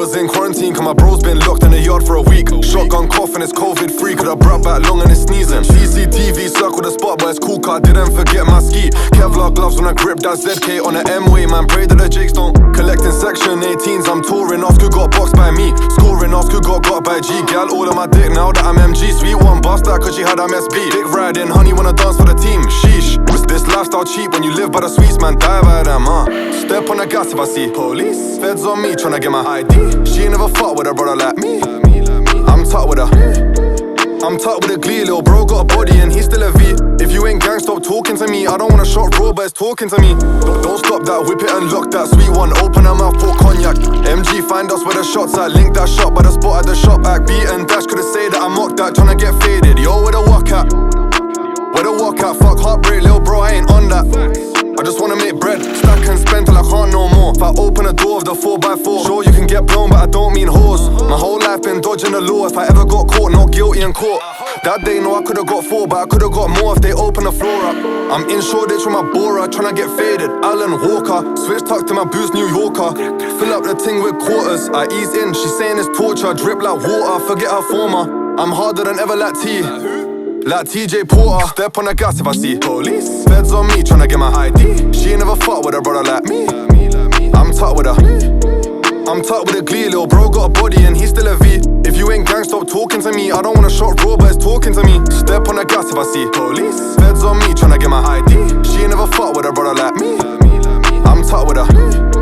was in quarantine, cause my bro's been locked in the yard for a week. Shotgun coughing, it's COVID free, could have brought back lung and it's sneezing. CCTV circled the spot, but it's cool, cause I didn't forget my ski. Kevlar gloves when I grip that ZK on the M-way, man, pray that the jakes don't. Collecting section 18s, I'm touring off, who got boxed by me. Scoring off, who got by G. Gal all on my dick now that I'm MG. Sweet one bust that cause she had MSB. Dick riding, honey wanna dance for the team. Sheesh, this lifestyle cheap when you live by the sweets, man, die by them, Step on the gas if I see police. Feds on me tryna get my ID. She ain't never fought with a brother like me. I'm tucked with her. I'm tucked with a glee, little bro got a body and he's still a V. If you ain't gang, stop talking to me. I don't wanna shot raw, but it's talking to me. Don't stop that, whip it and lock that. Sweet one, open her mouth, pour cognac. MG, find us where the shots at. Link that shot by the spot at the shop act. Beat and dash, could've say that I mocked that. Tryna get faded, yo, where the walk at? Where the walk at? Fuck heartbreak, little bro, I ain't on that. I just wanna make bread, stack and spend till I can't no more. If I open the door of the 4x4, sure you can get blown, but I don't mean hoes. My whole life been dodging the law. If I ever got caught, not guilty in court. That day, no, I could've got 4, but I could've got more if they open the floor up. I'm in Shoreditch with my Bora, tryna get faded. Alan Walker, switch tucked to my boots, New Yorker. Fill up the ting with quarters, I ease in, she saying it's torture. Drip like water, forget her former. I'm harder than ever like T. Like TJ Porter, step on the gas if I see police. Feds on me tryna get my ID. She ain't never fought with a brother like me. I'm tucked with her. I'm tucked with a glee, little bro got a body and he's still a V. If you ain't gang, stop talking to me. I don't wanna shot raw, but it's talking to me. Step on the gas if I see police. Feds on me tryna get my ID. She ain't never fought with a brother like me. I'm tucked with her.